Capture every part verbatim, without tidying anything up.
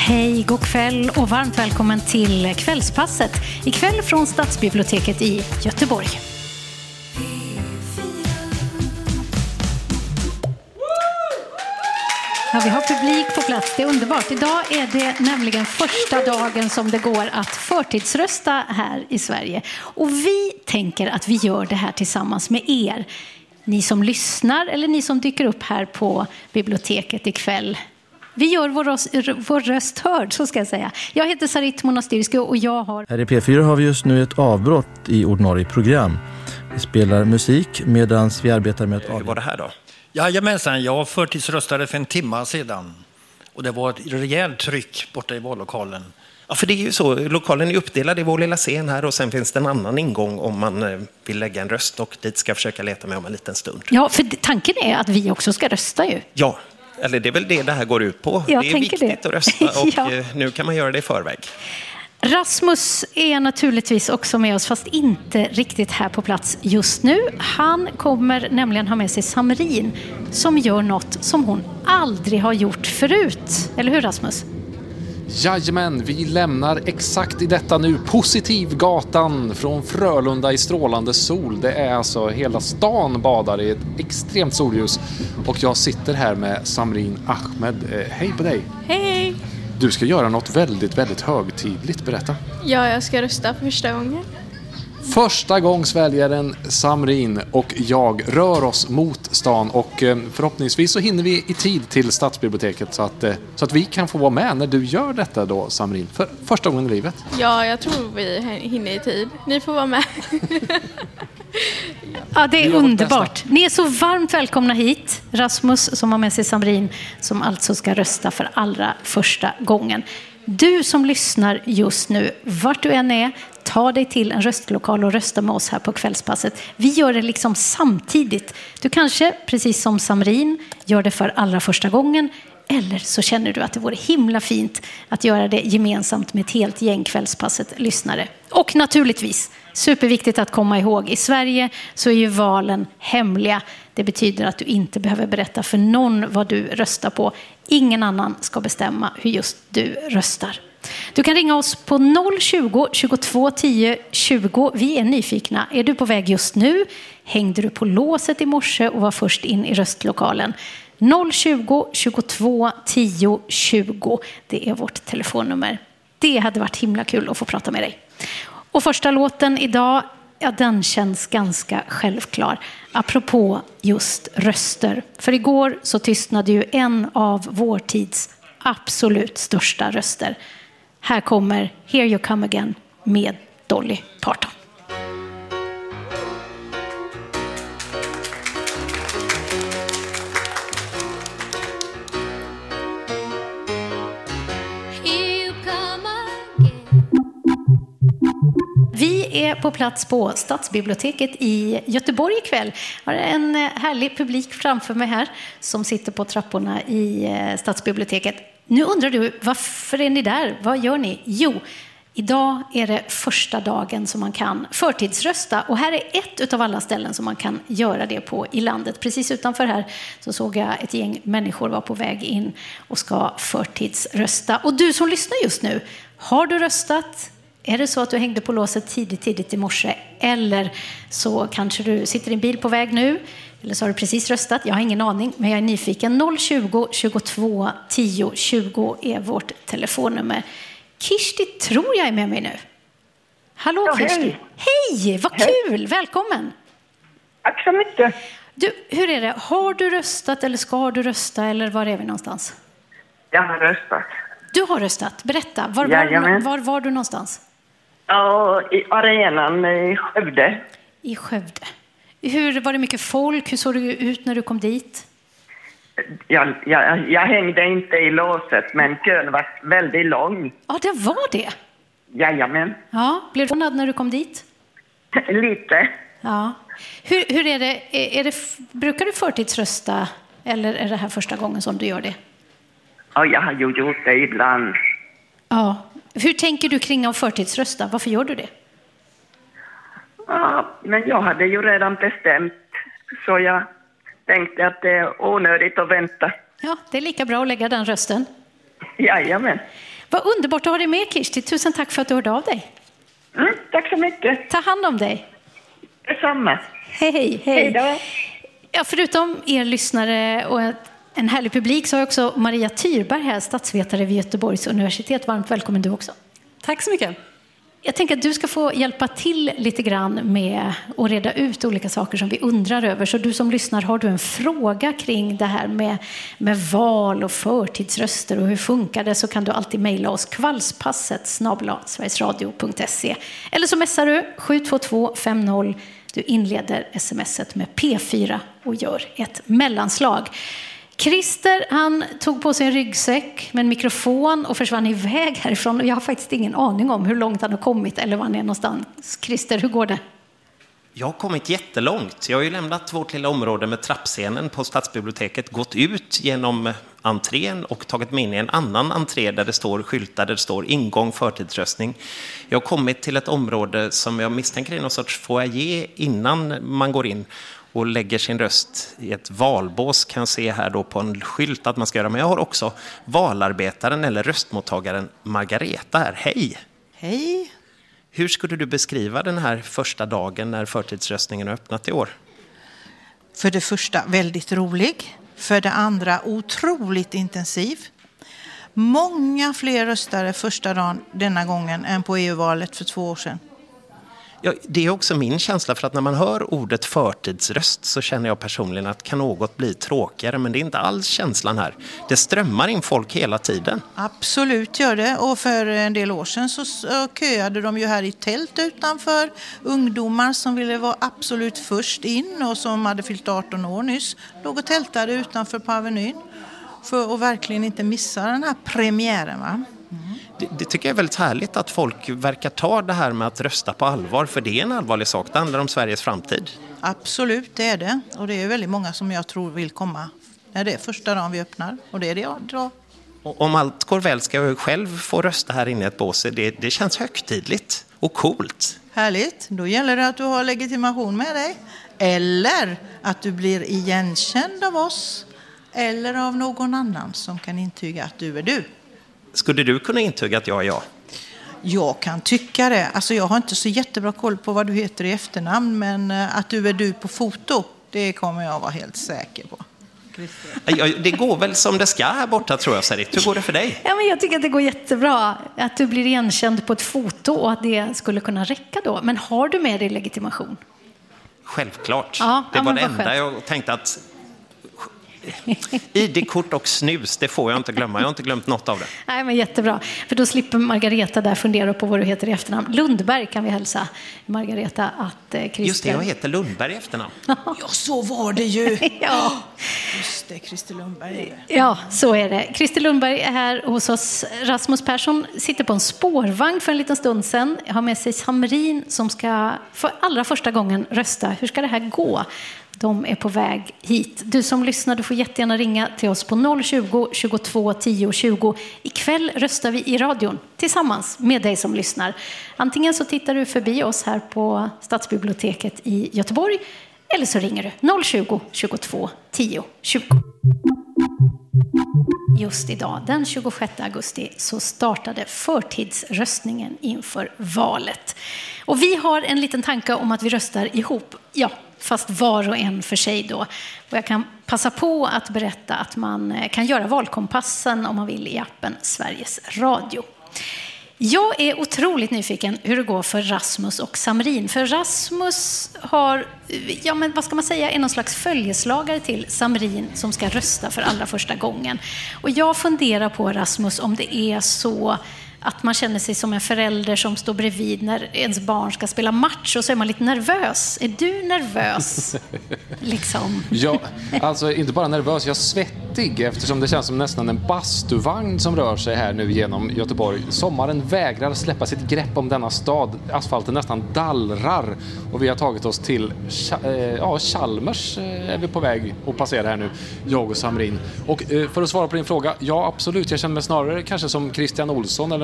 Hej, god kväll och varmt välkommen till Kvällspasset. Ikväll från Stadsbiblioteket i Göteborg. Ja, vi har publik på plats, det är underbart. Idag är det nämligen första dagen som det går att förtidsrösta här i Sverige. Och vi tänker att vi gör det här tillsammans med er. Ni som lyssnar eller ni som dyker upp här på biblioteket ikväll. Vi gör vår röst, vår röst hörd, så ska jag säga. Jag heter Sarit Monastirski och jag har... Här i P fyra har vi just nu ett avbrott i ordinarie program. Vi spelar musik medan vi arbetar med ett... Hur var det här då? Jajamensan, jag förtidsröstade för en timme sedan. Och det var ett rejält tryck borta i vallokalen. Ja, för det är ju så. Lokalen är uppdelad i vår lilla scen här och sen finns det en annan ingång om man vill lägga en röst, och dit ska jag försöka leta mig om en liten stund. Ja, för tanken är att vi också ska rösta ju. Ja, eller det är väl det det här går ut på. Jag det är viktigt det. att rösta och Ja. Nu kan man göra det i förväg. Rasmus är naturligtvis också med oss, fast inte riktigt här på plats just nu. Han kommer nämligen ha med sig Samrin som gör något som hon aldrig har gjort förut. Eller hur, Rasmus? Jajamän, vi lämnar exakt i detta nu Positivgatan från Frölunda i strålande sol. Det är alltså hela stan badar i ett extremt solljus. Och jag sitter här med Samrin Ahmed. Eh, hej på dig. Hej! Du ska göra något väldigt, väldigt högtidligt. Berätta. Ja, jag ska rösta första gången. Första gångsväljaren Samrin och jag rör oss mot stan och förhoppningsvis så hinner vi i tid till Stadsbiblioteket så att, så att vi kan få vara med när du gör detta då, Samrin, för första gången i livet. Ja, jag tror vi hinner i tid. Ni får vara med. Ja, det är underbart. Ni är så varmt välkomna hit. Rasmus som har med sig Samrin som alltså ska rösta för allra första gången. Du som lyssnar just nu, vart du än är, ta dig till en röstlokal och rösta med oss här på Kvällspasset. Vi gör det liksom samtidigt. Du kanske, precis som Samrin, gör det för allra första gången. Eller så känner du att det vore himla fint att göra det gemensamt med ett helt gäng Kvällspasset-lyssnare. Och naturligtvis, superviktigt att komma ihåg, i Sverige så är ju valen hemliga. Det betyder att du inte behöver berätta för någon vad du röstar på. Ingen annan ska bestämma hur just du röstar. Du kan ringa oss på noll tjugo, tjugotvå tio, tjugo. Vi är nyfikna. Är du på väg just nu? Hängde du på låset i morse och var först in i röstlokalen? noll tjugo, tjugotvå tio, tjugo. Det är vårt telefonnummer. Det hade varit himla kul att få prata med dig. Och första låten idag, ja, den känns ganska självklar. Apropå just röster. För igår så tystnade ju en av vår tids absolut största röster. Här kommer Here You Come Again med Dolly Parton. Vi är på plats på Stadsbiblioteket i Göteborg ikväll. Jag har en härlig publik framför mig här som sitter på trapporna i Stadsbiblioteket. Nu undrar du, varför är ni där? Vad gör ni? Jo, idag är det första dagen som man kan förtidsrösta. Och här är ett av alla ställen som man kan göra det på i landet. Precis utanför här så såg jag ett gäng människor var på väg in och ska förtidsrösta. Och du som lyssnar just nu, har du röstat? Är det så att du hängde på låset tidigt, tidigt i morse? Eller så kanske du sitter i en bil på väg nu? Eller så har du precis röstat? Jag har ingen aning, men jag är nyfiken. noll tjugo, tjugotvå tio, tjugo är vårt telefonnummer. Kirsti tror jag är med mig nu. Hallå, ja, Kirsti. Hej. Hej, vad Hej. Kul. Välkommen. Tack så mycket. Du, hur är det? Har du röstat eller ska du rösta? Eller var är vi någonstans? Jag har röstat. Du har röstat. Berätta. Var var, Jajamän. var, var du någonstans? Ja, i arenan i Skövde. I Skövde. Hur, var det mycket folk? Hur såg du ut när du kom dit? Jag, jag, jag hängde inte i låset, men kön var väldigt lång. Ja, det var det. Jajamän. Ja, blev du förvånad när du kom dit? Lite. Ja. Hur, hur är det? Är, är det? Brukar du förtidsrösta eller är det här första gången som du gör det? Ja, jag har ju gjort det ibland. Ja. Hur tänker du kring att förtidsrösta? Varför gör du det? Ja, men jag hade ju redan bestämt, så jag tänkte att det är onödigt att vänta. Ja, det är lika bra att lägga den rösten. Jajamän. Vad underbart att ha dig med, Kirsti. Tusen tack för att du hörde av dig. Mm, tack så mycket. Ta hand om dig. Detsamma. Hej, hej. Hej då. Ja, förutom er lyssnare och en härlig publik så har jag också Maria Tyrberg här, statsvetare vid Göteborgs universitet. Varmt välkommen du också. Tack så mycket. Jag tänker att du ska få hjälpa till lite grann med att reda ut olika saker som vi undrar över. Så du som lyssnar, har du en fråga kring det här med, med val och förtidsröster och hur funkar det, så kan du alltid mejla oss kvällspasset snabel-a sverigesradio punkt se. Eller så messar du sju två två fem noll. Du inleder smset med P fyra och gör ett mellanslag. Christer, han tog på sig en ryggsäck med en mikrofon och försvann iväg härifrån. Och jag har faktiskt ingen aning om hur långt han har kommit eller var han är någonstans. Christer, hur går det? Jag har kommit jättelångt. Jag har ju lämnat vårt lilla område med trappscenen på Stadsbiblioteket, gått ut genom entrén och tagit mig in i en annan entré där det står skyltar, där det står ingång förtidsröstning. Jag har kommit till ett område som jag misstänker är någon sorts foyer innan man går in och lägger sin röst i ett valbås, kan jag se här då på en skylt att man ska göra. Men jag har också valarbetaren eller röstmottagaren Margareta här. Hej! Hej! Hur skulle du beskriva den här första dagen när förtidsröstningen har öppnat i år? För det första väldigt rolig. För det andra otroligt intensiv. Många fler röstare första dagen denna gången än på E U-valet för två år sedan. Ja, det är också min känsla, för att när man hör ordet förtidsröst så känner jag personligen att kan något bli tråkigare, men det är inte alls känslan här. Det strömmar in folk hela tiden. Absolut gör det, och för en del år sedan så köade de ju här i tält utanför, ungdomar som ville vara absolut först in och som hade fyllt arton år nyss, låg och tältade utanför på Avenyn för att verkligen inte missa den här premiären, va? Det, det tycker jag är väldigt härligt att folk verkar ta det här med att rösta på allvar, för det är en allvarlig sak. Det handlar om Sveriges framtid. Absolut, det är det. Och det är väldigt många som jag tror vill komma när det är första dagen vi öppnar. Och det är det jag drar. Och om allt går väl ska jag själv få rösta här inne i ett bås. Det, det känns högtidligt och coolt. Härligt. Då gäller det att du har legitimation med dig. Eller att du blir igenkänd av oss. Eller av någon annan som kan intyga att du är du. Skulle du kunna intyga att jag är jag? Jag kan tycka det. Alltså jag har inte så jättebra koll på vad du heter i efternamn, men att du är du på foto, det kommer jag vara helt säker på. Ja, det går väl som det ska här borta, tror jag, Sarit. Hur går det för dig? Ja, men jag tycker att det går jättebra. Att du blir igenkänd på ett foto och att det skulle kunna räcka då. Men har du med dig legitimation? Självklart. Ja, det ja, var det vad enda skönt. jag tänkte att... I D-kort och snus, det får jag inte glömma. Jag har inte glömt något av det. Nej, men jättebra. För då slipper Margareta där fundera på vad du heter i efternamn. Lundberg kan vi hälsa Margareta att eh, Christer... Just det, jag heter Lundberg i efternamn. Ja, så var det ju. Ja. Just det, Christer Lundberg. Ja, så är det. Christer Lundberg är här hos oss. Rasmus Persson sitter på en spårvagn för en liten stund sedan. Jag har med sig Samrin som ska för allra första gången rösta. Hur ska det här gå? De är på väg hit. Du som lyssnar, du får jättegärna ringa till oss på noll tjugo, tjugotvå, tio, tjugo. Ikväll röstar vi i radion tillsammans med dig som lyssnar. Antingen så tittar du förbi oss här på Stadsbiblioteket i Göteborg, eller så ringer du noll tjugo, tjugotvå, tio, tjugo. Just idag, den tjugosjätte augusti, så startade förtidsröstningen inför valet. Och vi har en liten tanke om att vi röstar ihop. Ja, fast var och en för sig då. Och jag kan passa på att berätta att man kan göra valkompassen om man vill i appen Sveriges Radio. Jag är otroligt nyfiken hur det går för Rasmus och Samrin. För Rasmus har, ja men vad ska man säga, är någon slags följeslagare till Samrin som ska rösta för allra första gången. Och jag funderar på, Rasmus, om det är så att man känner sig som en förälder som står bredvid när ens barn ska spela match och så är man lite nervös. Är du nervös? liksom. Ja, alltså inte bara nervös, jag är svettig eftersom det känns som nästan en bastuvagn som rör sig här nu genom Göteborg. Sommaren vägrar släppa sitt grepp om denna stad. Asfalten nästan dallrar och vi har tagit oss till ja, Chalmers är vi på väg att passera här nu, jag och Samrin. Och för att svara på din fråga, ja absolut, jag känner mig snarare kanske som Christian Olsson eller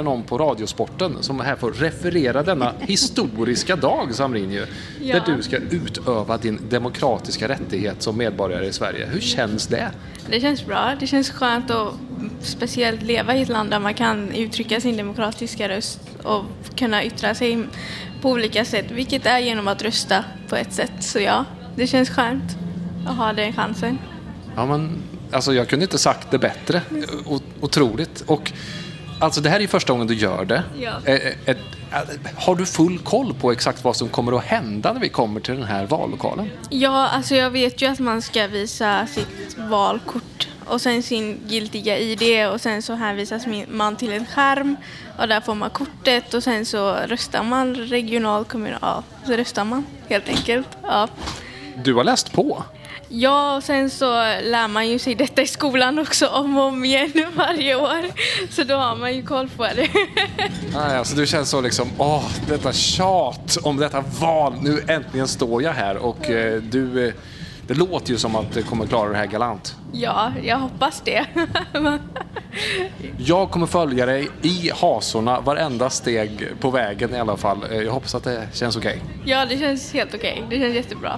det någon på Radiosporten som är här för att referera denna historiska dag, Samrin, ju, Ja. där du ska utöva din demokratiska rättighet som medborgare i Sverige. Hur känns det? Det känns bra. Det känns skönt att speciellt leva i ett land där man kan uttrycka sin demokratiska röst och kunna yttra sig på olika sätt, vilket är genom att rösta på ett sätt. Så ja, det känns skönt att ha den chansen. Ja, men alltså jag kunde inte sagt det bättre. O- otroligt. Och alltså det här är ju första gången du gör det. Ja. Eh, eh, eh, har du full koll på exakt vad som kommer att hända när vi kommer till den här vallokalen? Ja, alltså jag vet ju att man ska visa sitt valkort och sen sin giltiga I D och sen så hänvisas man till en skärm och där får man kortet och sen så röstar man regional, kommunal, så röstar man helt enkelt. Ja. Du har läst på. Ja, och sen så lär man ju sig detta i skolan också om och om igen varje år. Så då har man ju koll på det. Nej, alltså du känns så liksom, åh, detta tjat om detta val. Nu äntligen står jag här och eh, du, eh, det låter ju som att du kommer klara det här galant. Ja, jag hoppas det. Jag kommer följa dig i hasorna varenda steg på vägen i alla fall. Eh, Jag hoppas att det känns okej. Ja, det känns helt okej. Det känns jättebra.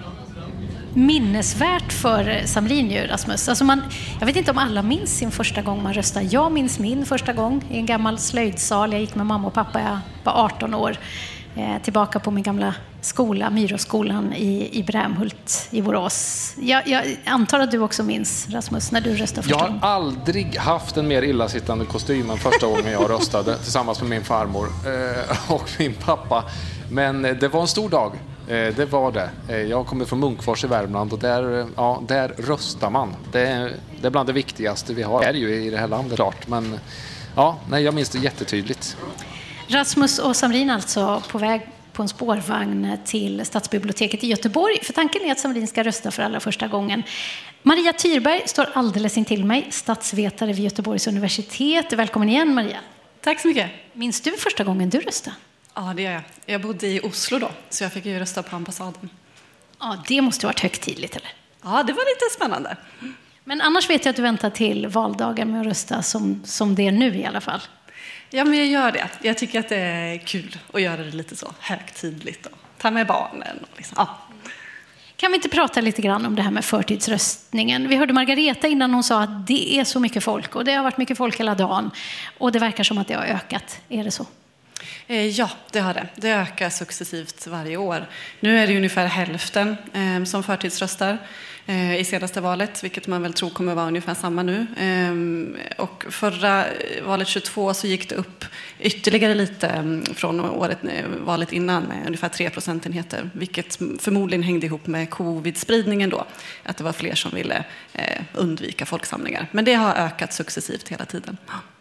Minnesvärt för Samrin ju, Rasmus. Alltså man, jag vet inte om alla minns sin första gång man röstade. Jag minns min första gång i en gammal slöjdsal. Jag gick med mamma och pappa, jag var arton år. Eh, tillbaka på min gamla skola, Myroskolan i, i Brämhult i Borås. Jag, jag antar att du också minns, Rasmus, när du röstade första Jag har gången. aldrig haft en mer illasittande kostym än första gången jag röstade tillsammans med min farmor eh, och min pappa. Men det var en stor dag. Eh, det var det. Eh, jag kommer från Munkfors i Värmland och där, eh, ja, där röstar man. Det är, det är bland det viktigaste vi har. Det är ju i det här landet klart, men ja, nej, jag minns det jättetydligt. Rasmus och Samrin alltså på väg på en spårvagn till Stadsbiblioteket i Göteborg. För tanken är att Samrin ska rösta för allra första gången. Maria Tyrberg står alldeles intill mig, statsvetare vid Göteborgs universitet. Välkommen igen, Maria. Tack så mycket. Minns du första gången du röstade? Ja, det gör jag. Jag bodde i Oslo då, så jag fick ju rösta på ambassaden. Ja, det måste ha varit högtidligt, eller? Ja, det var lite spännande. Men annars vet jag att du väntar till valdagen med att rösta som, som det är nu i alla fall. Ja, men jag gör det. Jag tycker att det är kul att göra det lite så högtidligt. Och ta med barnen. Och liksom. Ja. Kan vi inte prata lite grann om det här med förtidsröstningen? Vi hörde Margareta innan hon sa att det är så mycket folk. Och det har varit mycket folk hela dagen. Och det verkar som att det har ökat. Är det så? Ja, det har det. Det ökar successivt varje år. Nu är det ungefär hälften eh, som förtidsröstar eh, i senaste valet, vilket man väl tror kommer vara ungefär samma nu. Eh, och förra valet tjugotvå så gick det upp ytterligare lite eh, från året, eh, valet innan med ungefär tre procentenheter, vilket förmodligen hängde ihop med covid-spridningen då, att det var fler som ville eh, undvika folksamlingar. Men det har ökat successivt hela tiden.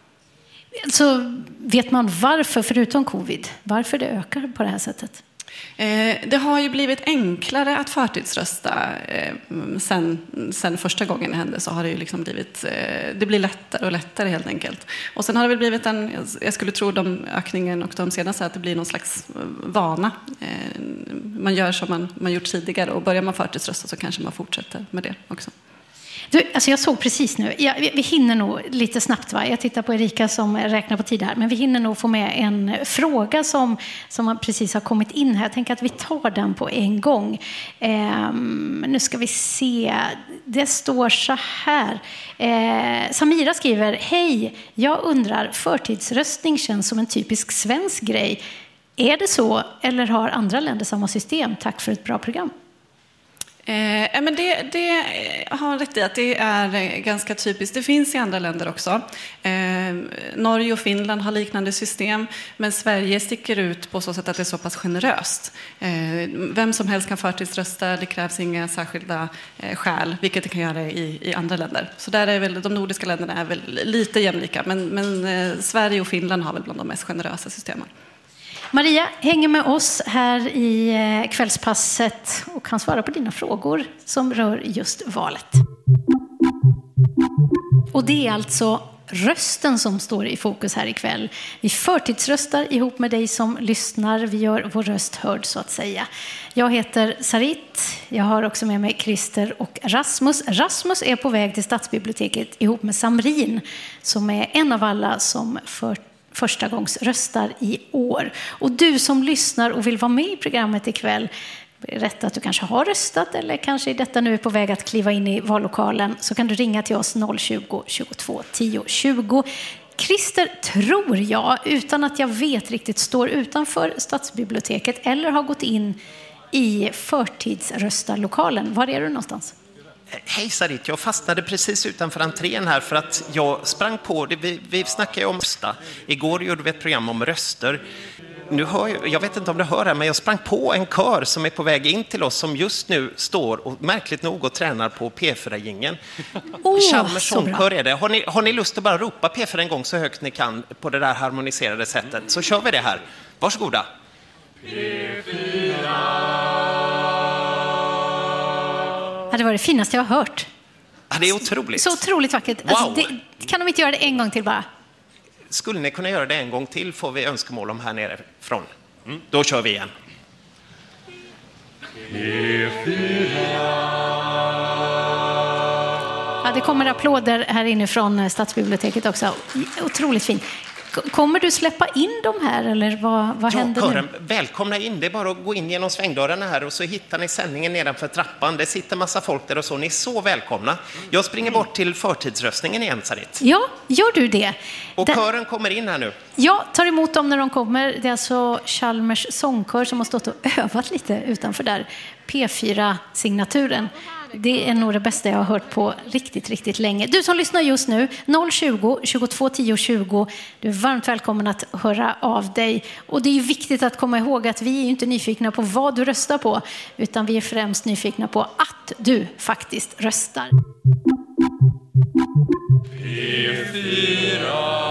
Så vet man varför, förutom covid, varför det ökar på det här sättet? Eh, det har ju blivit enklare att förtidsrösta. Eh, sen, sen första gången det hände så har det ju liksom blivit, eh, det blir lättare och lättare helt enkelt. Och sen har det väl blivit en, jag skulle tro de ökningen och de senaste, att det blir någon slags vana. Eh, man gör som man, man gjort tidigare och börjar man förtidsrösta så kanske man fortsätter med det också. Du, alltså jag såg precis nu, ja, vi, vi hinner nog lite snabbt, va? Jag tittar på Erika som räknar på tid här, men vi hinner nog få med en fråga som, som precis har kommit in här. Jag tänker att vi tar den på en gång. Ehm, nu ska vi se, det står så här. Ehm, Samira skriver, hej, jag undrar, förtidsröstning känns som en typisk svensk grej. Är det så, eller har andra länder samma system? Tack för ett bra program. Eh, men det, det har rätt i att det är ganska typiskt. Det finns i andra länder också. Eh, Norge och Finland har liknande system, men Sverige sticker ut på så sätt att det är så pass generöst. Eh, vem som helst kan förtidsrösta, det krävs inga särskilda eh, skäl, vilket det kan göra i, i andra länder. Så där är väl, de nordiska länderna är väl lite jämlika, men, men eh, Sverige och Finland har väl bland de mest generösa systemen. Maria hänger med oss här i kvällspasset och kan svara på dina frågor som rör just valet. Och det är alltså rösten som står i fokus här ikväll. Vi förtidsröstar ihop med dig som lyssnar. Vi gör vår röst hörd så att säga. Jag heter Sarit. Jag har också med mig Christer och Rasmus. Rasmus är på väg till Stadsbiblioteket ihop med Samrin som är en av alla som för första gångs röstar i år. Och du som lyssnar och vill vara med i programmet ikväll, berätta att du kanske har röstat eller kanske i detta nu är på väg att kliva in i vallokalen, så kan du ringa till oss noll tjugo, tjugotvå, tio, tjugo. Christer, tror jag, utan att jag vet riktigt, står utanför stadsbiblioteket eller har gått in i förtidsröstarlokalen. Var är du någonstans? Hej Sarit, jag fastnade precis utanför entrén här för att jag sprang på det. Vi, vi snackade ju om rösta. Igår gjorde vi ett program om röster. Nu hör jag, jag vet inte om du hör här, men jag sprang på en kör som är på väg in till oss som just nu står och märkligt nog och tränar på P fyra-jingeln. Oh, Chalmers sångkör är det. Har ni, har ni lust att bara ropa P fyra en gång så högt ni kan på det där harmoniserade sättet? Så kör vi det här. Varsågoda. P fyra. Ja, det var det finaste jag har hört. Ja, det är otroligt. Så otroligt vackert. Wow. Alltså, det, kan de inte göra det en gång till bara? Skulle ni kunna göra det en gång till får vi önskemål om här nere från. Mm. Då kör vi igen. P fyra. Ja, det kommer applåder här inifrån stadsbiblioteket också. Otroligt fint. Kommer du släppa in dem här eller vad, vad ja, händer hören, nu? välkomna in. Det är bara att gå in genom svängdörrarna här och så hittar ni sändningen nedanför trappan. Det sitter massa folk där och så. Ni är så välkomna. Jag springer bort till förtidsröstningen igen, Sarit. Ja, gör du det? Och det... kören kommer in här nu. Ja, tar emot dem när de kommer. Det är alltså Chalmers sångkör som har stått och övat lite utanför där. P fyra-signaturen. Det är nog det bästa jag har hört på riktigt, riktigt länge. Du som lyssnar just nu, noll tjugo, tjugotvå, tio, tjugo. Du är varmt välkommen att höra av dig. Och det är ju viktigt att komma ihåg att vi är ju inte nyfikna på vad du röstar på, utan vi är främst nyfikna på att du faktiskt röstar. P fyra.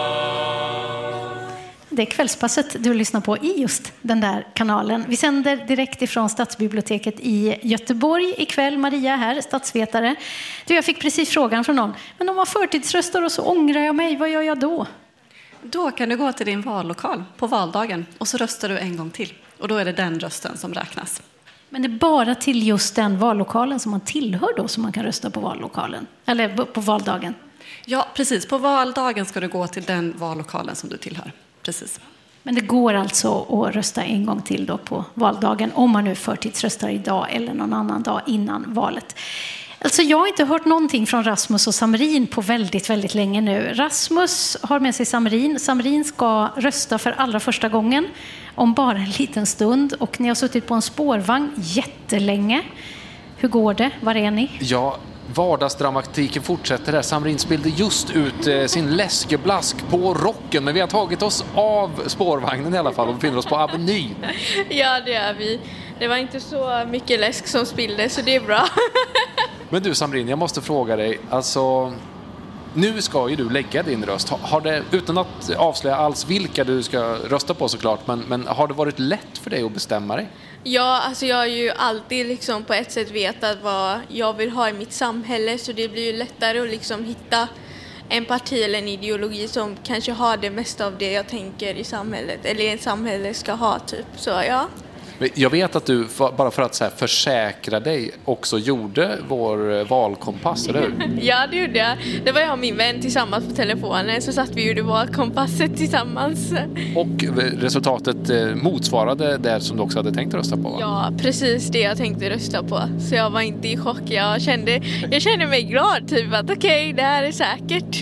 Det är kvällspasset du lyssnar på i just den där kanalen. Vi sänder direkt ifrån stadsbiblioteket i Göteborg ikväll. Maria här, stadsvetare. Du, jag fick precis frågan från någon. Men om man förtidsröstar och så ångrar jag mig, vad gör jag då? Då kan du gå till din vallokal på valdagen och så röstar du en gång till. Och då är det den rösten som räknas. Men det är bara till just den vallokalen som man tillhör då som man kan rösta på vallokalen? Eller på valdagen? Ja, precis. På valdagen ska du gå till den vallokalen som du tillhör. Precis. Men det går alltså att rösta en gång till då på valdagen om man nu förtidsröstar idag eller någon annan dag innan valet. Alltså jag har inte hört någonting från Rasmus och Samrin på väldigt, väldigt länge nu. Rasmus har med sig Samrin. Samrin ska rösta för allra första gången om bara en liten stund. Och ni har suttit på en spårvagn jättelänge. Hur går det? Var är ni? Ja, vardagsdramatiken fortsätter där. Samrin spelade just ut eh, sin läskeblask på rocken. Men vi har tagit oss av spårvagnen i alla fall och befinner oss på Avenyn. Ja, det är vi. Det var inte så mycket läsk som spillde, så det är bra. Men du Samrin, jag måste fråga dig. Alltså, nu ska ju du lägga din röst. Har det, utan att avslöja alls vilka du ska rösta på såklart, men, men har det varit lätt för dig att bestämma dig? Ja, alltså jag har ju alltid liksom på ett sätt vetat vad jag vill ha i mitt samhälle, så det blir ju lättare att liksom hitta en parti eller en ideologi som kanske har det mesta av det jag tänker i samhället, eller en samhälle ska ha typ. Så ja. Jag vet att du, bara för att så här försäkra dig, också gjorde vår valkompass, eller hur? Ja, det gjorde jag. Det var jag och min vän tillsammans på telefonen, så satt vi och gjorde valkompasset tillsammans. Och resultatet motsvarade det som du också hade tänkt rösta på, va? Ja, precis det jag tänkte rösta på. Så jag var inte i chock. Jag kände, jag kände mig glad, typ att okej, okay, det här är säkert.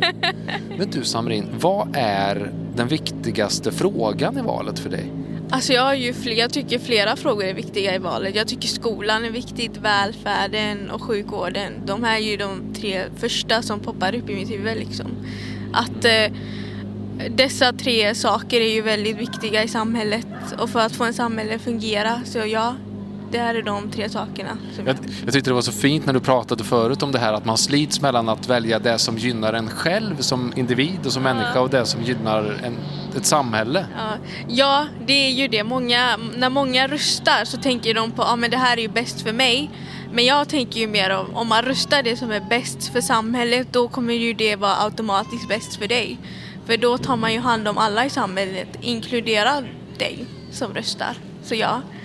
Men du Samrin, vad är den viktigaste frågan i valet för dig? Alltså jag, har ju fler, jag tycker flera frågor är viktiga i valet. Jag tycker skolan är viktigt, välfärden och sjukvården. De här är ju de tre första som poppar upp i mitt huvud liksom. Att eh, dessa tre saker är ju väldigt viktiga i samhället och för att få en samhälle att fungera. Så ja, det här är de tre sakerna. Som jag, jag tyckte det var så fint när du pratade förut om det här att man slits mellan att välja det som gynnar en själv som individ och som ja. människa och det som gynnar en, ett samhälle. Ja. ja, det är ju det. Många, när många röstar så tänker de på att ah, men det här är ju bäst för mig. Men jag tänker ju mer om om man röstar det som är bäst för samhället, då kommer ju det vara automatiskt bäst för dig. För då tar man ju hand om alla i samhället, inkluderar dig som röstar. Så ja.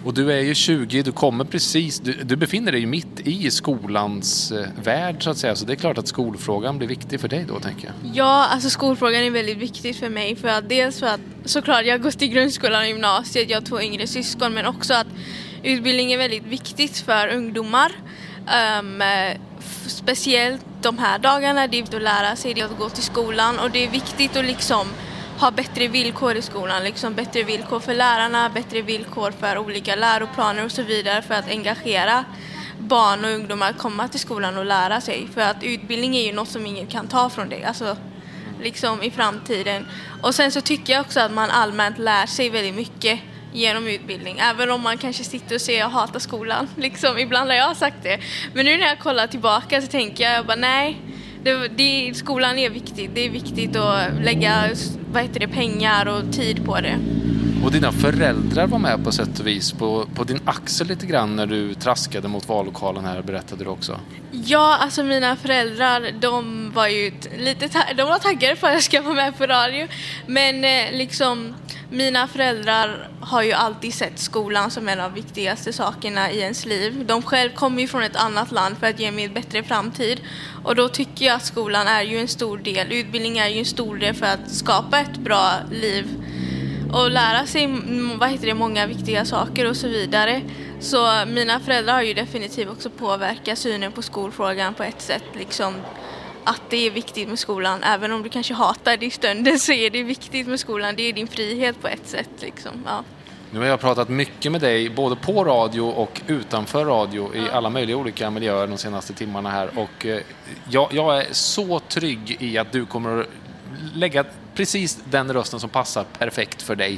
Och du är ju tjugo, du kommer precis, du, du befinner dig ju mitt i skolans eh, värld så att säga. Så det är klart att skolfrågan blir viktig för dig då, tänker jag. Ja, alltså skolfrågan är väldigt viktig för mig. För att dels för att såklart jag har gått i grundskolan och gymnasiet, jag har två yngre syskon. Men också att utbildning är väldigt viktigt för ungdomar. Um, speciellt de här dagarna, det är att lära sig, det är att gå till skolan. Och det är viktigt att liksom ha bättre villkor i skolan, liksom bättre villkor för lärarna, bättre villkor för olika läroplaner och så vidare för att engagera barn och ungdomar att komma till skolan och lära sig. För att utbildning är ju något som ingen kan ta från dig, alltså liksom i framtiden. Och sen så tycker jag också att man allmänt lär sig väldigt mycket genom utbildning. Även om man kanske sitter och säger jag hatar skolan, liksom ibland har jag sagt det. Men nu när jag kollar tillbaka så tänker jag, jag bara nej, Det, det, skolan är viktigt. Det är viktigt att lägga vad heter det, pengar och tid på det. Och dina föräldrar var med på sätt och vis på, på din axel lite grann när du traskade mot vallokalen här, berättade du också. Ja, alltså mina föräldrar, de var ju lite ta- de var taggade på att jag ska vara med på radio. Men eh, liksom mina föräldrar har ju alltid sett skolan som en av de viktigaste sakerna i ens liv. De själv kommer ju från ett annat land för att ge mig en bättre framtid. Och då tycker jag att skolan är ju en stor del, utbildning är ju en stor del för att skapa ett bra liv. Och lära sig vad heter det, många viktiga saker och så vidare. Så mina föräldrar har ju definitivt också påverkat synen på skolfrågan på ett sätt. Liksom, att det är viktigt med skolan. Även om du kanske hatar det i stunden så är det viktigt med skolan. Det är din frihet på ett sätt. Liksom. Ja. Nu har jag pratat mycket med dig både på radio och utanför radio i alla möjliga olika miljöer de senaste timmarna här. Och eh, jag, jag är så trygg i att du kommer att lägga precis den rösten som passar perfekt för dig.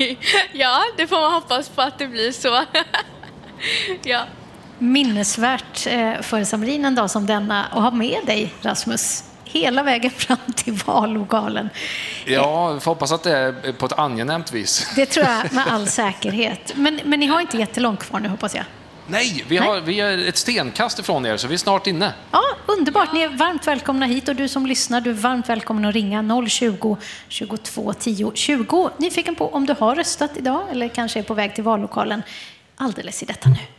Ja, det får man hoppas på att det blir så. Ja. Minnesvärt för Samrin en dag som denna och ha med dig, Rasmus, hela vägen fram till vallokalen. Ja, jag får hoppas att det är på ett angenämt vis. Det tror jag med all säkerhet. Men, men ni har inte jättelångt kvar nu, hoppas jag. Nej, vi, har, vi är ett stenkast ifrån er, så vi är snart inne. Ja, underbart. Ni är varmt välkomna hit och du som lyssnar, du är varmt välkommen att ringa noll tjugo, tjugotvå, tio, tjugo. Nyfiken på om du har röstat idag eller kanske är på väg till vallokalen alldeles i detta nu.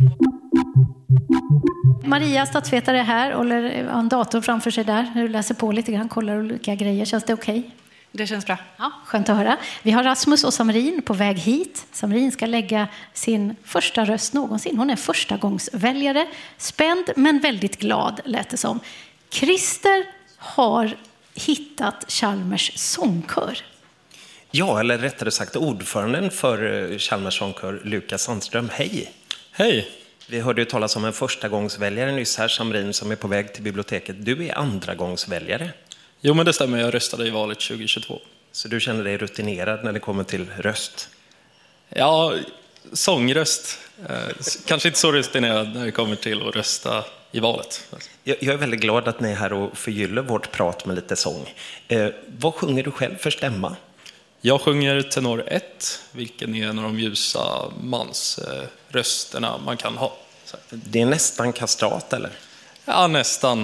Maria, statsvetare, är här och har en dator framför sig där. Du läser på lite grann, kollar olika grejer. Känns det okej? Okay? Det känns bra. Ja, skönt att höra. Vi har Rasmus och Samrin på väg hit. Samrin ska lägga sin första röst någonsin. Hon är första gångs väljare. Spänd men väldigt glad, lät det som. Christer har hittat Chalmers sångkör. Ja, eller rättare sagt ordföranden för Chalmers sångkör, Lukas Sandström. Hej! Hej! Vi hörde ju talas om en första gångsväljare nyss här, Samrin, som är på väg till biblioteket. Du är andra gångsväljare. Jo, men det stämmer. Jag röstade i valet tjugohundratjugotvå. Så du känner dig rutinerad när det kommer till röst? Ja, sångröst. Eh, kanske inte så rutinerad när det kommer till att rösta i valet. Jag, jag är väldigt glad att ni är här och förgyller vårt prat med lite sång. Eh, vad sjunger du själv för stämma? Jag sjunger tenor ett, vilken är en av de ljusa mansrösterna man kan ha. Så. Det är nästan kastrat, eller? Ja, nästan.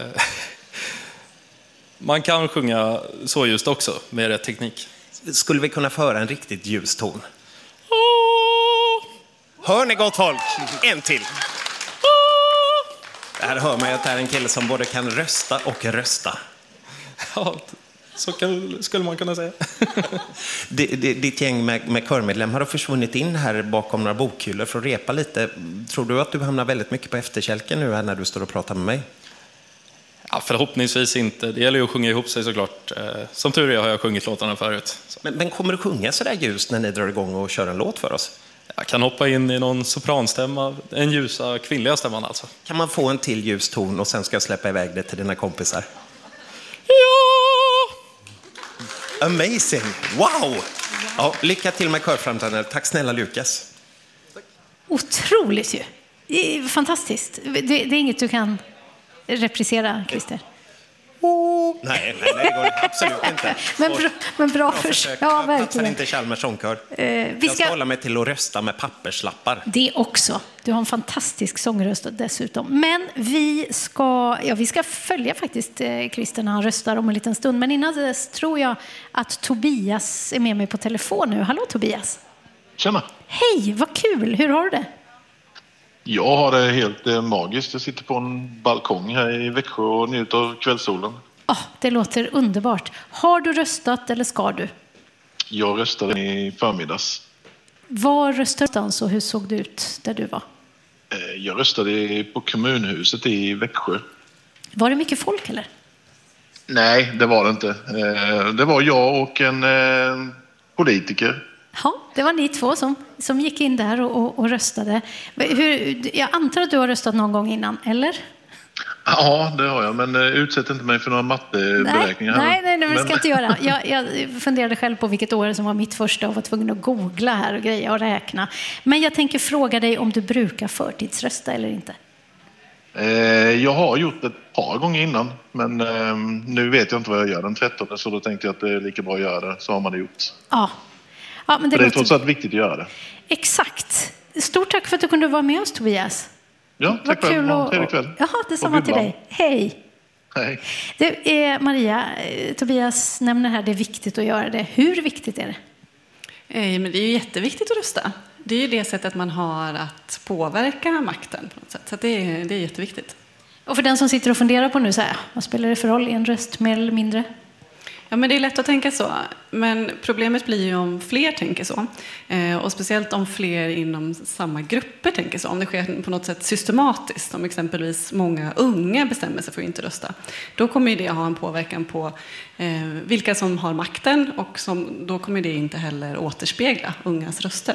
Man kan sjunga så just också, med rätt teknik. Skulle vi kunna föra en riktigt ljus ton? Hör ni, gott folk? En till. Här hör man att det är en kille som både kan rösta och rösta. Ja, så kan, skulle man kunna säga. Ditt gäng med, med körmedlemmar har försvunnit in här bakom några bokhyllor för att repa lite. Tror du att du hamnar väldigt mycket på efterkälken nu här när du står och pratar med mig? Ja, förhoppningsvis inte. Det gäller ju att sjunga ihop sig såklart. Som tur är har jag sjungit låtarna förut. Men, men kommer du sjunga så där ljust när ni drar igång och kör en låt för oss? Jag kan hoppa in i någon sopranstämma, en ljusa kvinnliga stämman alltså. Kan man få en till ljus ton och sen ska jag släppa iväg det till dina kompisar? Ja! Amazing! Wow! Ja, lycka till med körframträdandet. Tack snälla, Lukas. Otroligt ju. Fantastiskt. Det, det är inget du kan reprisera, Christer. Oh. Nej, nej, nej, det går absolut inte. men, bra, men bra försök. Ja, verkligen. Jag inte Chalmers sångkör. Uh, vi jag ska ska hålla mig till att rösta med papperslappar. Det också. Du har en fantastisk sångröst dessutom. Men vi ska, ja, vi ska följa faktiskt Christer när han röstar om en liten stund. Men innan dess tror jag att Tobias är med mig på telefon nu. Hallå Tobias. Tjena. Hej, vad kul. Hur har du det? Jag har det helt eh, magiskt. Jag sitter på en balkong här i Växjö och njuter av kvällssolen. Oh, det låter underbart. Har du röstat eller ska du? Jag röstade i förmiddags. Var röstade du och hur såg det ut där du var? Eh, jag röstade på kommunhuset i Växjö. Var det mycket folk eller? Nej, det var det inte. Eh, det var jag och en eh, politiker. Ja, det var ni två som, som gick in där och, och, och röstade. Hur, jag antar att du har röstat någon gång innan, eller? Ja, det har jag, men utsätt inte mig för några matteberäkningar. Nej, nej, nej, det ska men... jag inte göra. Jag, jag funderade själv på vilket år som var mitt första och var tvungen att googla här och greja och räkna. Men jag tänker fråga dig om du brukar förtidsrösta eller inte. Eh, jag har gjort det ett par gånger innan, men eh, nu vet jag inte vad jag gör den trettonde, så då tänkte jag att det är lika bra att göra det, så har man det gjort. Ja. Ja, men det, det är låter... trots allt viktigt att göra det. Exakt. Stort tack för att du kunde vara med oss, Tobias. Ja, tack för en och... trevlig kväll. Jaha, detsamma till dig. Hej. Hej. Det är Maria, Tobias nämner här, det är viktigt att göra det. Hur viktigt är det? Eh, men det är ju jätteviktigt att rösta. Det är ju det sättet man har att påverka makten på något sätt. Så det är, det är jätteviktigt. Och för den som sitter och funderar på nu, så här, vad spelar det för roll i en röst, mer eller mindre? Ja, men det är lätt att tänka så. Men problemet blir ju om fler tänker så. Eh, och speciellt om fler inom samma grupper tänker så. Om det sker på något sätt systematiskt. Om exempelvis många unga bestämmer sig för att inte rösta. Då kommer det ha en påverkan på eh, vilka som har makten. Och som, då kommer det inte heller återspegla ungas röster.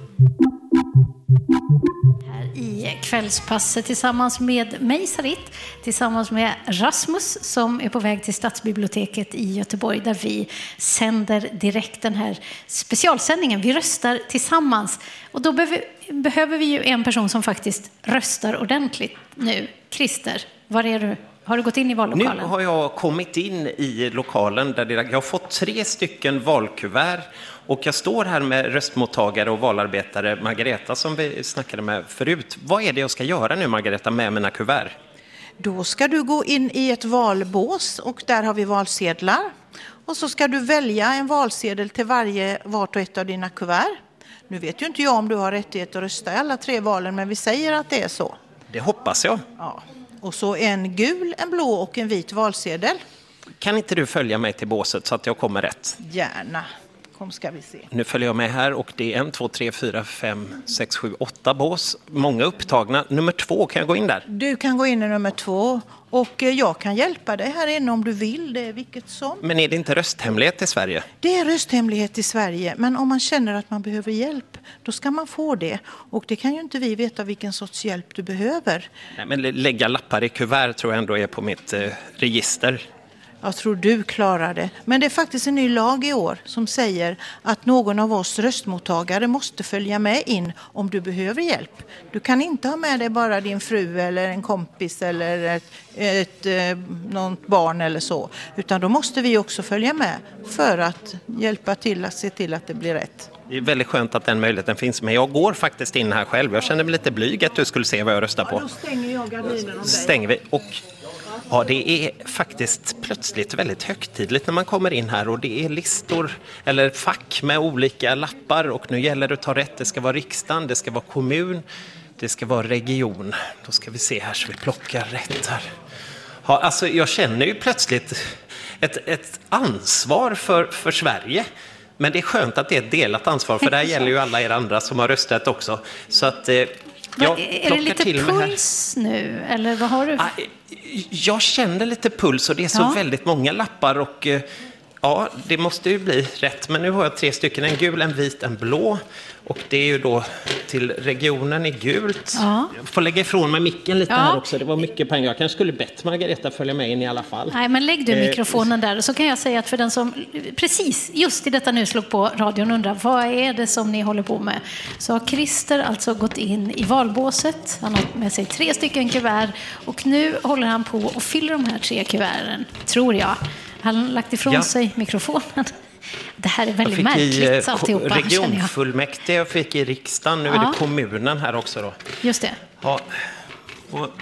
I kvällspasset tillsammans med mig, Sarit, tillsammans med Rasmus som är på väg till Stadsbiblioteket i Göteborg där vi sänder direkt den här specialsändningen. Vi röstar tillsammans och då behöver, behöver vi ju en person som faktiskt röstar ordentligt nu. Christer, var är du? Har du gått in i vallokalen? Nu har jag kommit in i lokalen där jag har fått tre stycken valkuvert och jag står här med röstmottagare och valarbetare Margareta som vi snackade med förut. Vad är det jag ska göra nu, Margareta, med mina kuvert? Då ska du gå in i ett valbås och där har vi valsedlar. Och så ska du välja en valsedel till varje vart och ett av dina kuvert. Nu vet ju inte jag om du har rättighet att rösta i alla tre valen, men vi säger att det är så. Det hoppas jag. Ja. Och så en gul, en blå och en vit valsedel. Kan inte du följa mig till båset så att jag kommer rätt? Gärna. Kom ska vi se. Nu följer jag med här och det är en, två, tre, fyra, fem, sex, sju, åtta bås. Många upptagna. Nummer två, kan jag gå in där? Du kan gå in i nummer två och jag kan hjälpa dig här inne om du vill. Det är vilket som. Men är det inte rösthemlighet i Sverige? Det är rösthemlighet i Sverige, men om man känner att man behöver hjälp, då ska man få det. Och det kan ju inte vi veta vilken sorts hjälp du behöver. Nej, men lägga lappar i kuvert tror jag ändå är på mitt eh, register. Jag tror du klarar det. Men det är faktiskt en ny lag i år som säger att någon av oss röstmottagare måste följa med in om du behöver hjälp. Du kan inte ha med dig bara din fru eller en kompis eller ett, ett, ett, något barn eller så. Utan då måste vi också följa med för att hjälpa till att se till att det blir rätt. Det är väldigt skönt att den möjligheten finns, men jag går faktiskt in här själv. Jag känner mig lite blyg att du skulle se vad jag röstar på. Ja, då stänger jag gardinen om dig. Stänger vi och... Ja, det är faktiskt plötsligt väldigt högtidligt när man kommer in här och det är listor eller fack med olika lappar och nu gäller det att ta rätt. Det ska vara riksdagen, det ska vara kommun, det ska vara region. Då ska vi se här så vi plockar rätt här. Ja, alltså jag känner ju plötsligt ett, ett ansvar för, för Sverige. Men det är skönt att det är ett delat ansvar för det här gäller ju alla er andra som har röstat också. Så att... Eh, Jag är det lite puls nu, eller vad har du? Jag känner lite puls och det är så ja. väldigt många lappar och ja, det måste ju bli rätt. Men nu har jag tre stycken, en gul, en vit, en blå och det är ju då till regionen i gult. Ja. Jag får lägga ifrån mig micken lite ja. här också, det var mycket pengar. Jag kanske skulle bett Margareta följa med in i alla fall. Nej, men lägg du mikrofonen där och så kan jag säga att för den som precis just i detta nu slog på radion och undrar vad är det som ni håller på med, så har Christer alltså gått in i valbåset. Han har med sig tre stycken kuvert och nu håller han på och fyller de här tre kuverten, tror jag. Han har lagt ifrån ja. sig mikrofonen. Det här är väldigt märkligt alltihopa. Regionfullmäktige jag fick i riksdagen. Nu ja. är det kommunen här också då. Just det. Ja. Och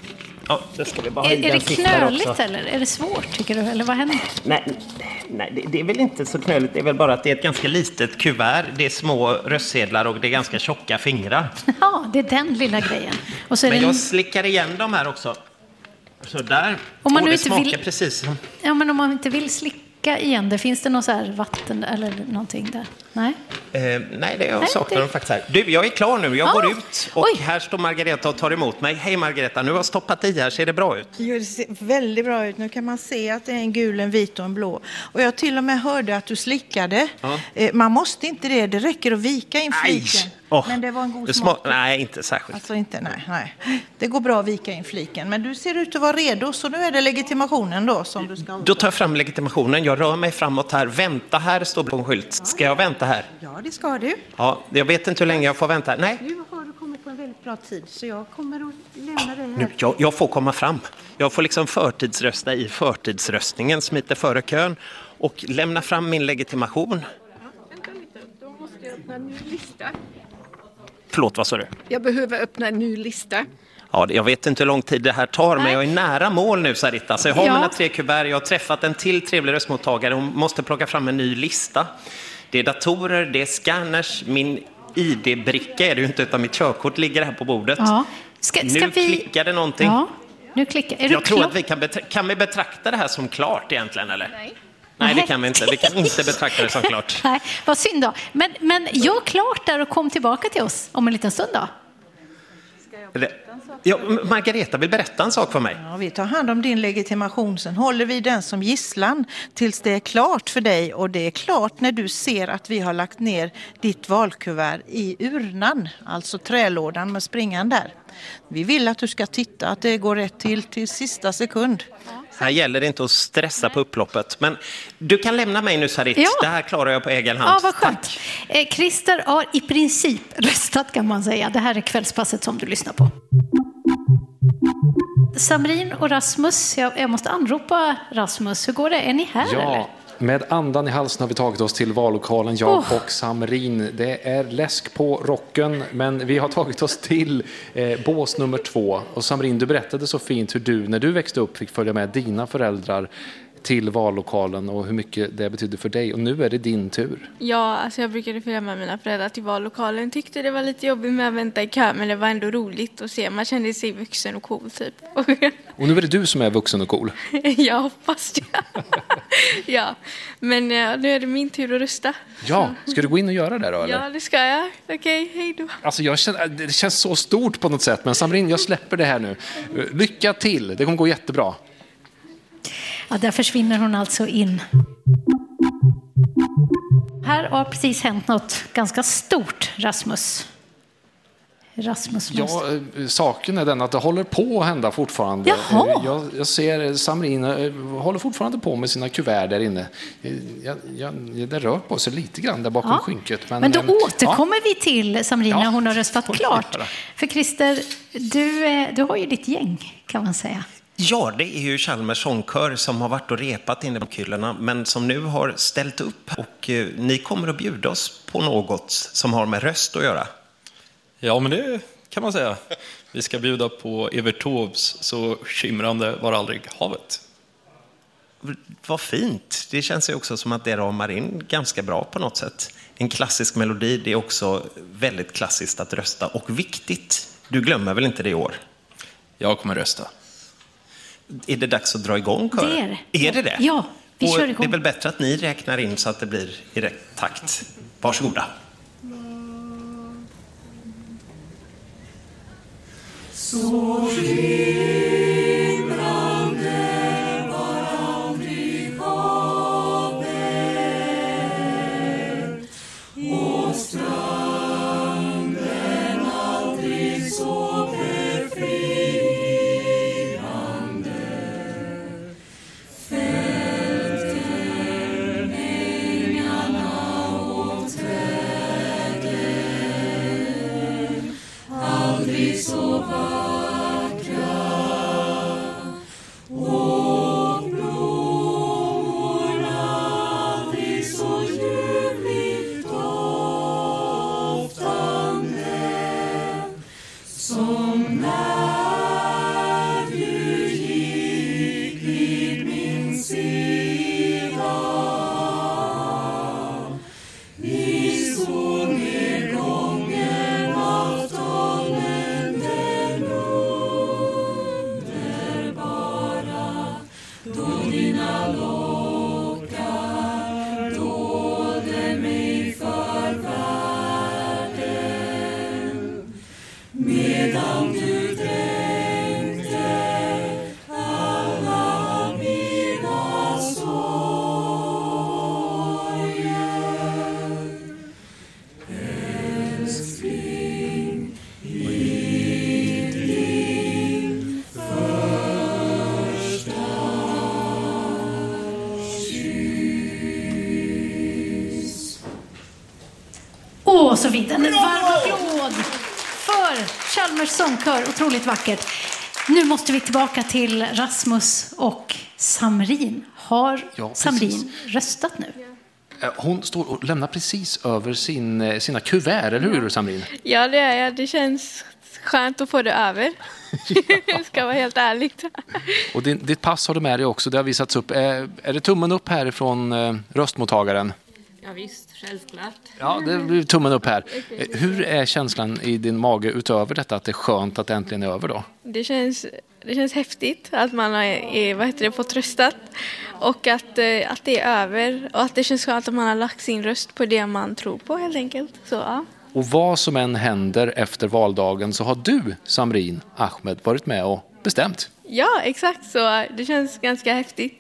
Ja, det ska vi bara är, är det knöligt eller? Är det svårt tycker du? Eller vad händer? Nej, nej det, det är väl inte så knöligt. Det är väl bara att det är ett ganska litet kuvert. Det är små röstsedlar och det är ganska tjocka fingrar. Ja, det är den lilla grejen. Och så är Men det jag en... slickar igen de här också. Så där. Om man och nu det inte smakar vill... precis som... Ja, men om man inte vill slicka igen, det finns det något så här vatten eller någonting där? Nej? Eh, nej, det jag nej, saknar det... de faktiskt här. Du, jag är klar nu. Jag ah, går ut och oj. här står Margareta och tar emot mig. Hej Margareta, nu har jag stoppat i här. Ser det bra ut? Jo, det ser väldigt bra ut. Nu kan man se att det är en gul, en vit och en blå. Och jag till och med hörde att du slickade. Ja. Eh, man måste inte det. Det räcker att vika in fliken. Oh, men det var en god det smak. Sma- nej, inte särskilt. Alltså inte, nej, nej. Det går bra att vika in fliken. Men du ser ut att vara redo, så nu är det legitimationen då som du ska... Då tar jag fram legitimationen. Jag rör mig framåt här. Vänta här, står på en skylt. Ska jag vänta här? Ja, det ska du. Ja, jag vet inte hur länge jag får vänta här. Nej. Nu har du kommit på en väldigt bra tid, så jag kommer att lämna dig här. Nu, jag, jag får komma fram. Jag får liksom förtidsrösta i förtidsröstningen, smita före kön och lämna fram min legitimation. Vänta lite, då måste jag öppna en ny lista. Förlåt, vad sa du? Jag behöver öppna en ny lista. Ja, jag vet inte hur lång tid det här tar, men jag är nära mål nu, Sarita. Så jag har Ja. mina tre kuvert, jag har träffat en till trevlig röstmottagare. Hon måste plocka fram en ny lista. Det är datorer, det är scanners, min I D-bricka är det ju inte, utan mitt körkort ligger här på bordet. Ja. Ska, ska nu vi... klickar det någonting. Ja, nu klickar. Är du jag tror klar? att vi kan, betra- kan vi betrakta det här som klart egentligen, eller? Nej. Nej, det kan vi inte. Vi kan inte betrakta det som klart. Nej, vad synd då. Men, men gör klart där och kom tillbaka till oss om en liten stund då. Ja, Margareta vill berätta en sak för mig. Ja, vi tar hand om din legitimation, sen håller vi den som gisslan tills det är klart för dig. Och det är klart när du ser att vi har lagt ner ditt valkuvert i urnan, alltså trälådan med springan där. Vi vill att du ska titta att det går rätt till till sista sekund. Här gäller det inte att stressa på upploppet. Men du kan lämna mig nu, Sarit. Ja. Det här klarar jag på egen hand. Ja, vad skönt. Eh, Christer har i princip röstat, kan man säga. Det här är kvällspasset som du lyssnar på. Samrin och Rasmus, jag, jag måste anropa Rasmus. Hur går det? Är ni här Ja. eller? Med andan i halsen har vi tagit oss till vallokalen, jag Oh. och Samrin. Det är läsk på rocken, men vi har tagit oss till eh, bås nummer två. Och Samrin, du berättade så fint hur du, när du växte upp, fick följa med dina föräldrar till vallokalen och hur mycket det betydde för dig. Och nu är det din tur. Ja, alltså jag brukade följa med mina föräldrar till vallokalen. Tyckte det var lite jobbigt med att vänta i kö, men det var ändå roligt att se. Man kände sig vuxen och cool typ. Och nu är det du som är vuxen och cool. Jag hoppas det. Ja, men ja, nu är det min tur att rösta. Ja, ska du gå in och göra det då? Eller? Ja, det ska jag. Okej, hej då. Alltså jag känner, det känns så stort på något sätt, men Samrin, jag släpper det här nu. Lycka till, det kommer gå jättebra. Ja, där försvinner hon alltså in. Här har precis hänt något ganska stort, Rasmus. Rasmus måste... Ja, saken är den att det håller på att hända fortfarande. Jaha. Jag, jag ser Samrin håller fortfarande på med sina kuvert där inne. Jag, jag, det rör på sig lite grann där bakom Ja. skynket. Men, Men då äm, återkommer vi till Samrin när Ja, hon har röstat får vi klart. göra. För Christer, du, eh, du har ju ditt gäng, kan man säga. Ja, det är ju Chalmers sångkör som har varit och repat inne på kyllorna, men som nu har ställt upp. Och eh, ni kommer att bjuda oss på något som har med röst att göra. Ja, men det kan man säga. Vi ska bjuda på Evert Taubes Så skimrande var aldrig havet. Vad fint. Det känns ju också som att det ramar in ganska bra på något sätt. En klassisk melodi, det är också väldigt klassiskt att rösta och viktigt. Du glömmer väl inte det i år? Jag kommer rösta. Är det dags att dra igång kören? Det är det. Är det det? Ja, vi och kör det igång. är väl bättre att ni räknar in så att det blir i rätt takt. Varsågoda. Så skimrande var aldrig havet och stranden aldrig så befriande. Fälten, ängarna och träden aldrig så vackra och så vidare. En varm applåd för Chalmers sångkör. Otroligt vackert. Nu måste vi tillbaka till Rasmus och Samrin. Har Ja, Samrin röstat nu? Hon står och lämnar precis över sin, sina kuvert, eller hur Samrin? Ja, det är jag. Det känns skönt att få det över. Det ska vara helt ärligt. Och din, ditt pass har du med dig också, det har visats upp. Är, är det tummen upp härifrån eh, röstmottagaren? Ja visst, självklart. Ja, det blir tummen upp här. Hur är känslan i din mage utöver detta att det är skönt att det äntligen är över då? Det känns, det känns häftigt att man har eh, vad heter det, fått röstat. Och att, eh, att det är över. Och att det känns skönt att man har lagt sin röst på det man tror på helt enkelt. Så, ja. Och vad som än händer efter valdagen så har du, Samrin Ahmed, varit med och bestämt. Ja, exakt så. Det känns ganska häftigt.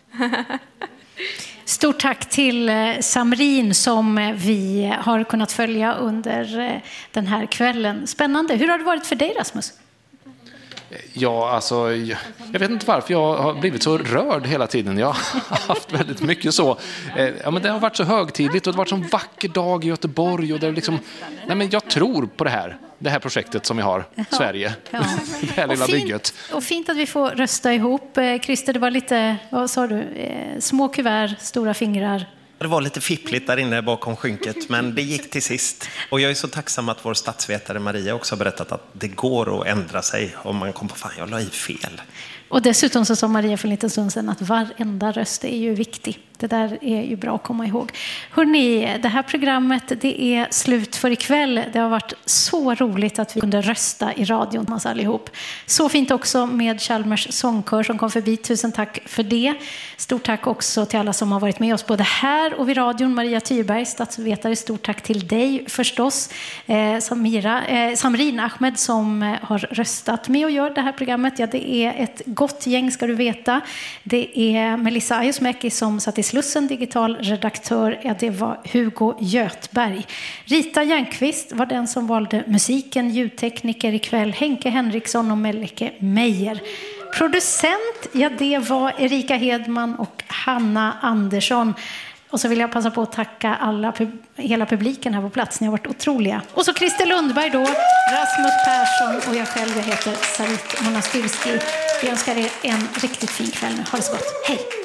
Stort tack till Samrin som vi har kunnat följa under den här kvällen. Spännande. Hur har det varit för dig, Rasmus? Ja, alltså, jag, jag vet inte varför jag har blivit så rörd hela tiden. Jag har haft väldigt mycket så. Ja, men det har varit så högtidligt och det har varit en vacker dag i Göteborg. Och det är liksom, nej, men jag tror på det här. Det här projektet som vi har, ja, Sverige. Ja. Det här lilla och fint, bygget. Och fint att vi får rösta ihop. Christer, det var lite, vad sa du? Eh, små kuvert, stora fingrar. Det var lite fippligt där inne bakom skynket, men det gick till sist. Och jag är så tacksam att vår statsvetare Maria också har berättat att det går att ändra sig om man kommer på fan, jag la i fel. Och dessutom så sa Maria för en liten stund sedan att varenda röst är ju viktig. Det där är ju bra att komma ihåg. Hörrni, det här programmet det är slut för ikväll. Det har varit så roligt att vi kunde rösta i radion med oss allihop. Så fint också med Chalmers sångkör som kom förbi. Tusen tack för det. Stort tack också till alla som har varit med oss både här och vid radion. Maria Tyrberg, statsvetare, stort tack till dig förstås. Eh, Samira, eh, Samrin Ahmed som har röstat med och gör det här programmet. Ja, det är ett gott gäng ska du veta. Det är Melissa Ajosmäki som satt i Slussen, digital redaktör. Ja, det var Hugo Götberg. Rita Järnqvist var den som valde musiken, ljudtekniker ikväll. Henke Henriksson och Melike Meijer. Producent, ja det var Erika Hedman och Hanna Andersson. Och så vill jag passa på att tacka alla, hela publiken här på plats. Ni har varit otroliga. Och så Christer Lundberg då, Rasmus Persson och jag själv, jag heter Sarit Monastyrski. Vi önskar er en riktigt fin kväll nu. Ha det så gott. Hej!